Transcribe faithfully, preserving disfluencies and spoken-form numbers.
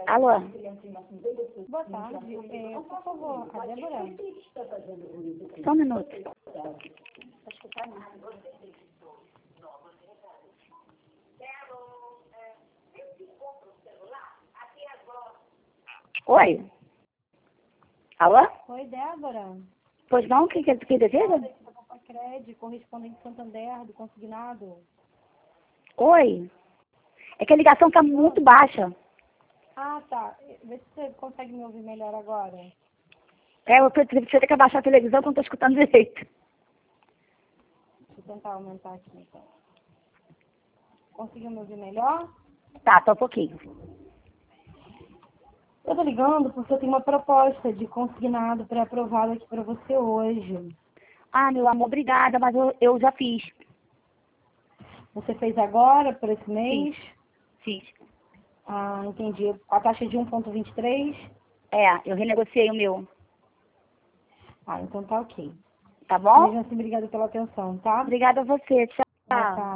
Alô? Boa tarde. É, por favor, a Débora. Só um minuto. Oi? Alô? Oi, Débora. Pois não? Quem que, que deseja? Crédito, correspondente Santander, do consignado. Oi? É que a ligação tá muito baixa. Ah, tá. Vê se você consegue me ouvir melhor agora. É, eu preciso você tem que abaixar a televisão que eu não tô escutando direito. Deixa eu tentar aumentar aqui, então. Conseguiu me ouvir melhor? Tá, tô um pouquinho. Eu tô ligando porque eu tenho uma proposta de consignado pré-aprovado aqui pra você hoje. Ah, meu amor, obrigada, mas eu, eu já fiz. Você fez agora, por esse mês? Fiz. Ah, entendi. A taxa de um vírgula vinte e três? É, eu renegociei o meu. Ah, então tá ok. Tá bom? Mesmo assim, obrigada pela atenção, tá? Obrigada a você. Tchau. Boa tarde.